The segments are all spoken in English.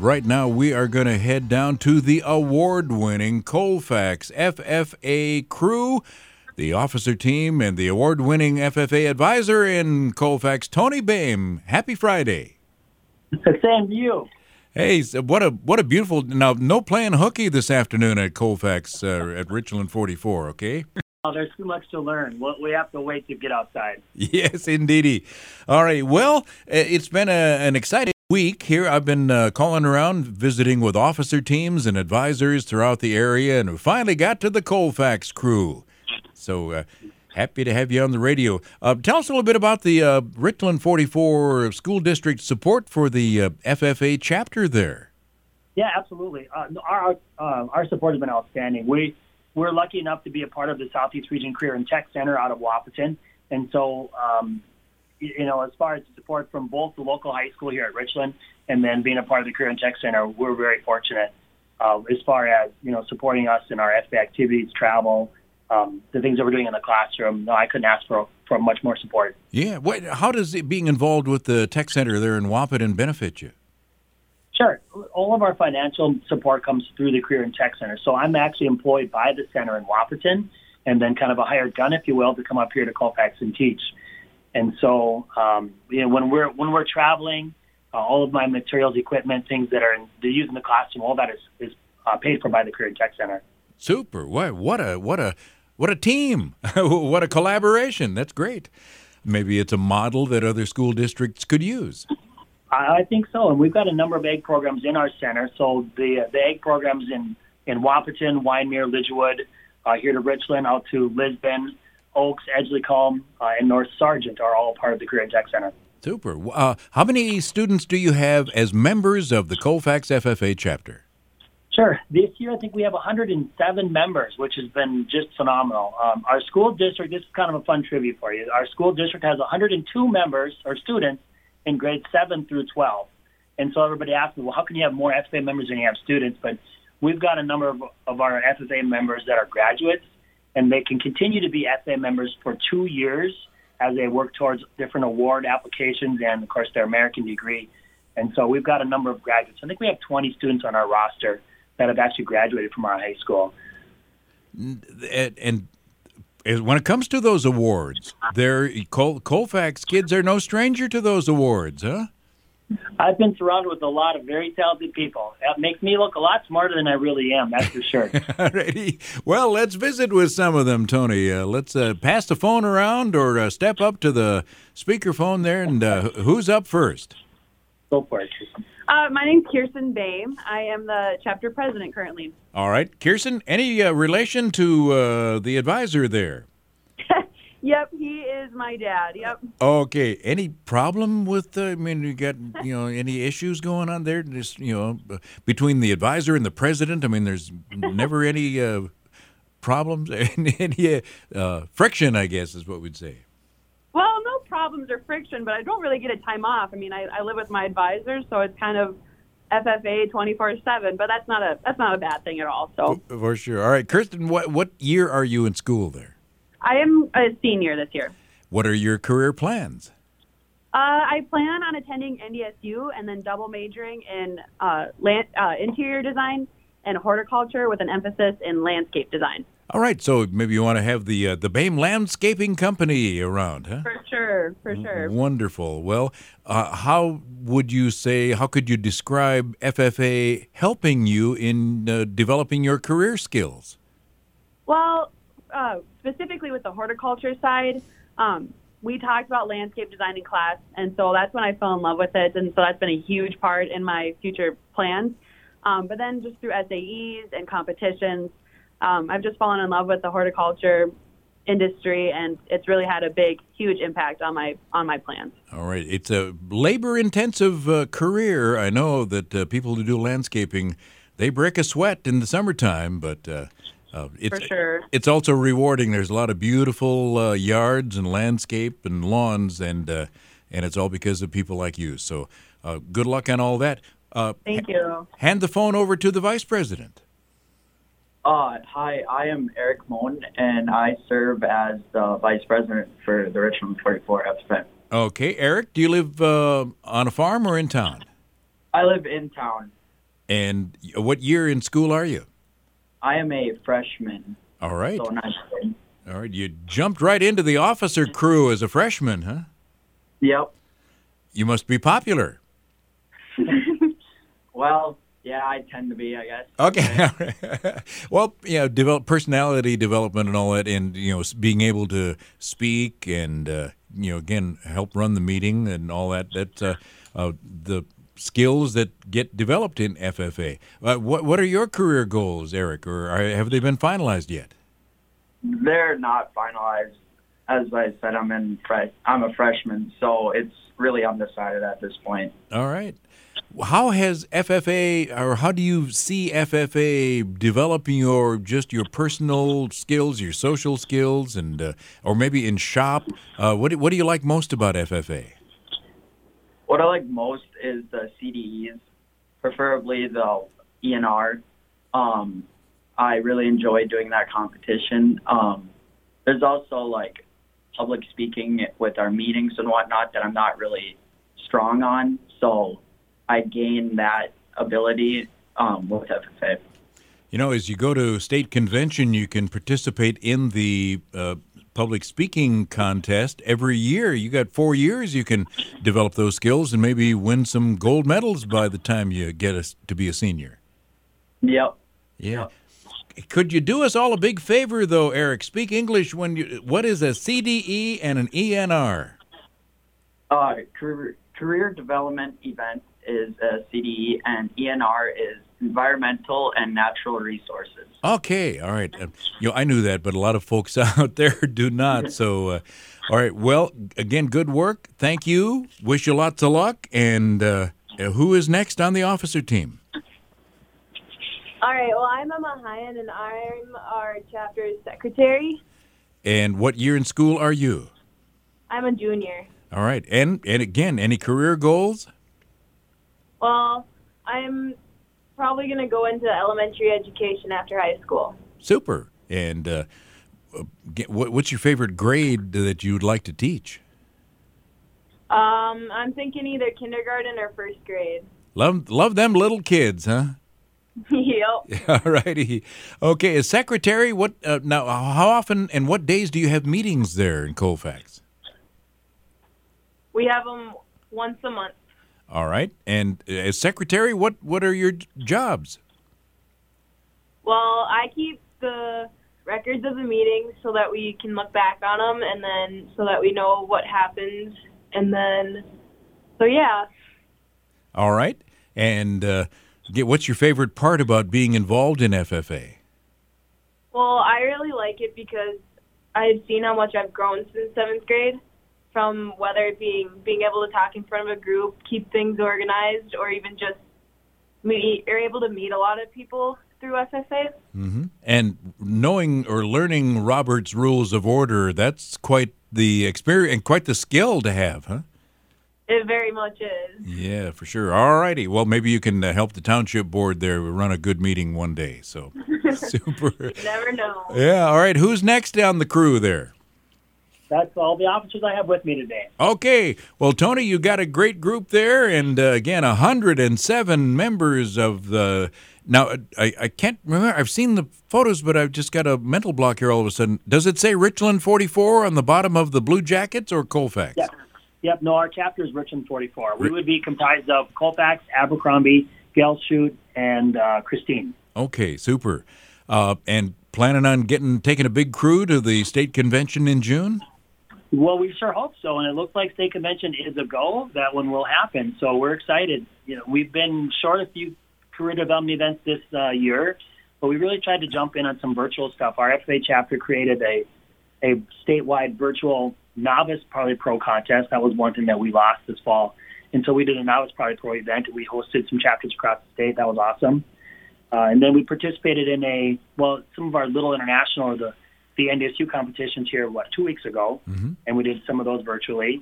right now we are going to head down to the award-winning Colfax FFA crew, the officer team, and the award-winning FFA advisor in Colfax, Tony Boehm. Happy Friday. Same to you. Hey, so what a beautiful... Now, no playing hooky this afternoon at Colfax at Richland 44, okay? Oh, there's too much to learn. We have to wait to get outside. Yes, indeedy. All right, well, it's been an exciting week here. I've been calling around, visiting with officer teams and advisors throughout the area, and we finally got to the Colfax crew. So happy to have you on the radio. Tell us a little bit about the Richland 44 School District support for the FFA chapter there. Yeah, absolutely. Our support has been outstanding. We're lucky enough to be a part of the Southeast Region Career and Tech Center out of Wahpeton. And so, as far as support from both the local high school here at Richland and then being a part of the Career and Tech Center, we're very fortunate as far as, supporting us in our FFA activities, travel, the things that we're doing in the classroom. No, I couldn't ask for much more support. Yeah. How does being involved with the Tech Center there in Wahpeton benefit you? Sure. All of our financial support comes through the Career and Tech Center. So I'm actually employed by the center in Wahpeton and then kind of a hired gun, if you will, to come up here to Colfax and teach. And so, when we're traveling, all of my materials, equipment, things that are used in the classroom, all that is paid for by the Career and Tech Center. Super. What a team. What a collaboration. That's great. Maybe it's a model that other school districts could use. I think so, and we've got a number of egg programs in our center. So the egg programs in Wahpeton, Wyndmere, Lidgewood, here to Richland, out to Lisbon, Oaks, Edgeley-Culm, and North Sargent are all part of the Career and Tech Center. Super. How many students do you have as members of the Colfax FFA chapter? Sure. This year, I think we have 107 members, which has been just phenomenal. Our school district, this is kind of a fun trivia for you. Our school district has 102 members or students in grades 7 through 12. And so everybody asks me, well, how can you have more FFA members than you have students? But we've got a number of our FFA members that are graduates, and they can continue to be FFA members for 2 years as they work towards different award applications and, of course, their American degree. And so we've got a number of graduates. I think we have 20 students on our roster that have actually graduated from our high school. And when it comes to those awards, Colfax kids are no stranger to those awards, huh? I've been surrounded with a lot of very talented people. That makes me look a lot smarter than I really am, that's for sure. Alrighty. Well, let's visit with some of them, Tony. Let's pass the phone around or step up to the speakerphone there, and who's up first? Go for it. My name's Kirsten Boehm. I am the chapter president currently. All right. Kirsten, any relation to the advisor there? Yep, he is my dad. Yep. Okay. Any problem with, you got, any issues going on there? Just, between the advisor and the president? I mean, there's never any problems, any friction, I guess is what we'd say. Well, no problems or friction, but I don't really get a time off. I mean, I live with my advisors, so it's kind of FFA 24/7, but that's not a bad thing at all. So for sure. All right, Kirsten, what year are you in school there? I am a senior this year. What are your career plans? I plan on attending NDSU and then double majoring in interior design and horticulture with an emphasis in landscape design. All right, so maybe you want to have the Boehm Landscaping Company around, huh? For sure. Wonderful. Well, how could you describe FFA helping you in developing your career skills? Well, specifically with the horticulture side, we talked about landscape design in class, and so that's when I fell in love with it, and so that's been a huge part in my future plans. But then just through SAEs and competitions, I've just fallen in love with the horticulture industry, and it's really had a huge impact on my plans. All right. It's a labor-intensive career. I know that people who do landscaping, they break a sweat in the summertime, but for sure. It's also rewarding. There's a lot of beautiful yards and landscape and lawns, and it's all because of people like you. So good luck on all that. Thank you. Hand the phone over to the vice president. Hi, I am Eric Moen, and I serve as the vice president for the Richland 44 FFA. Okay, Eric, do you live on a farm or in town? I live in town. And what year in school are you? I am a freshman. All right. So ninth grade. All right. You jumped right into the officer crew as a freshman, huh? Yep. You must be popular. Well, yeah, I tend to be, I guess. Okay. Well, yeah, personality development and all that, and being able to speak and again help run the meeting and all that. That's the skills that get developed in FFA. What are your career goals, Eric, or have they been finalized yet? They're not finalized. As I said, I'm a freshman, so it's really undecided at this point. All right. How has FFA, or how do you see FFA developing your personal skills, your social skills, and or maybe in shop? What do you like most about FFA? What I like most is the CDEs, preferably the ENR. I really enjoy doing that competition. There's also like public speaking with our meetings and whatnot that I'm not really strong on, so I gain that ability with FFA. As you go to state convention, you can participate in the public speaking contest every year. You got 4 years you can develop those skills and maybe win some gold medals by the time you get to be a senior. Yep. Yeah. Yep. Could you do us all a big favor, though, Eric? Speak English. What is a CDE and an ENR? Career development event is a CDE, and ENR is environmental and natural resources. Okay, all right. I knew that, but a lot of folks out there do not. So, all right. Well, again, good work. Thank you. Wish you lots of luck. And who is next on the officer team? All right. Well, I'm Emma Hyan, and I'm our chapter secretary. And what year in school are you? I'm a junior. All right. And again, any career goals? Well, I'm probably going to go into elementary education after high school. Super. And what's your favorite grade that you would like to teach? I'm thinking either kindergarten or first grade. Love them little kids, huh? Yep. All righty. Okay, as secretary, now? How often and what days do you have meetings there in Colfax? We have them once a month. All right. And as secretary, what are your jobs? Well, I keep the records of the meetings so that we can look back on them, and then so that we know what happens, and then so yeah. All right. And what's your favorite part about being involved in FFA? Well, I really like it because I've seen how much I've grown since 7th grade, from whether it being able to talk in front of a group, keep things organized, or even just able to meet a lot of people through FFA. Mm-hmm. And knowing or learning Robert's Rules of Order, that's quite the experience and quite the skill to have, huh? It very much is. Yeah, for sure. All righty. Well, maybe you can help the township board there run a good meeting one day. So, super. You never know. Yeah, all right. Who's next on the crew there? That's all the officers I have with me today. Okay. Well, Tony, you got a great group there. And again, 107 members of the... Now, I can't remember. I've seen the photos, but I've just got a mental block here all of a sudden. Does it say Richland 44 on the bottom of the Blue Jackets or Colfax? Yeah. Yep, no, our chapter is Richland 44. We would be comprised of Colfax, Abercrombie, Gelshoot, and Christine. Okay, super. And planning on taking a big crew to the state convention in June? Well, we sure hope so, and it looks like state convention is a go. That one will happen, so we're excited. We've been short a few career development events this year, but we really tried to jump in on some virtual stuff. Our FFA chapter created a statewide virtual Novice Parley Pro contest. That was one thing that we lost this fall. And so we did a Novice Parley Pro event. We hosted some chapters across the state. That was awesome. And then we participated in some of our little international, or the NDSU competitions here, 2 weeks ago. Mm-hmm. And we did some of those virtually.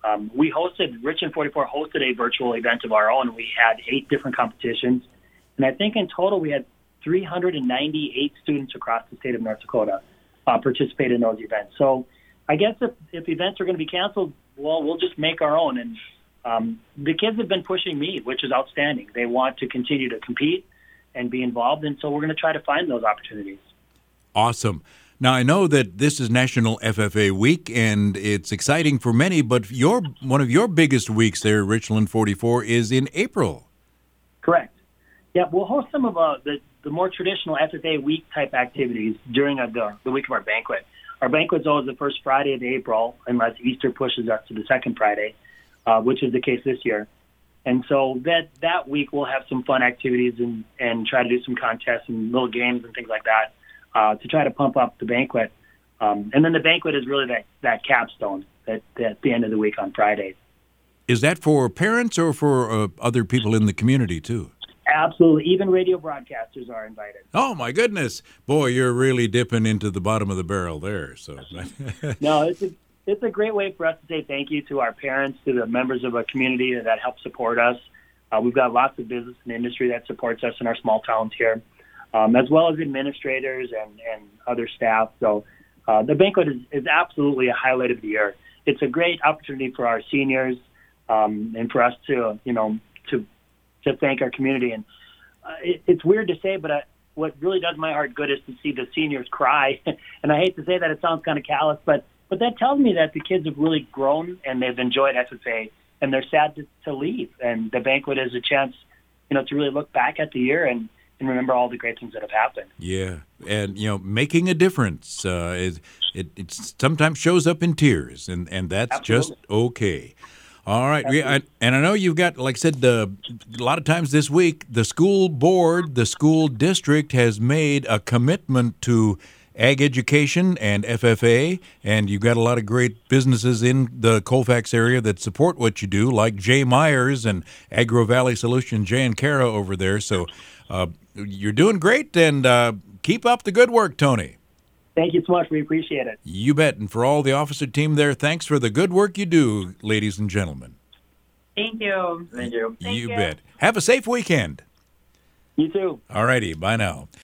Richland 44 hosted a virtual event of our own. We had 8 different competitions. And I think in total we had 398 students across the state of North Dakota participate in those events. So I guess if events are going to be canceled, well, we'll just make our own. And the kids have been pushing me, which is outstanding. They want to continue to compete and be involved, and so we're going to try to find those opportunities. Awesome. Now, I know that this is National FFA Week, and it's exciting for many, but one of your biggest weeks there, Richland 44, is in April. Correct. Yeah, we'll host some of the more traditional FFA Week type activities during the week of our banquet. Our banquet's always the first Friday of April, unless Easter pushes us to the second Friday, which is the case this year. And so that week we'll have some fun activities and try to do some contests and little games and things like that. To try to pump up the banquet. And then the banquet is really that capstone at the end of the week on Friday. Is that for parents or for other people in the community, too? Absolutely. Even radio broadcasters are invited. Oh, my goodness. Boy, you're really dipping into the bottom of the barrel there. So, No, it's a great way for us to say thank you to our parents, to the members of a community that help support us. We've got lots of business and industry that supports us in our small towns here. As well as administrators and other staff. So the banquet is absolutely a highlight of the year. It's a great opportunity for our seniors and for us to thank our community. And it's weird to say, but what really does my heart good is to see the seniors cry. And I hate to say that, it sounds kind of callous, but that tells me that the kids have really grown and they've enjoyed FFA, and they're sad to leave. And the banquet is a chance, to really look back at the year and remember all the great things that have happened. Yeah, and making a difference. It sometimes shows up in tears, and that's Absolutely. just okay. All right, and I know you've got, like I said, a lot of times this week, the school board, the school district has made a commitment to ag education and FFA, and you've got a lot of great businesses in the Colfax area that support what you do, like Jay Myers and Agro Valley Solutions, Jay and Kara over there. So you're doing great, and keep up the good work, Tony. Thank you so much. We appreciate it. You bet. And for all the officer team there, thanks for the good work you do, ladies and gentlemen. Thank you. Thank you. You bet. Have a safe weekend. You too. All righty. Bye now.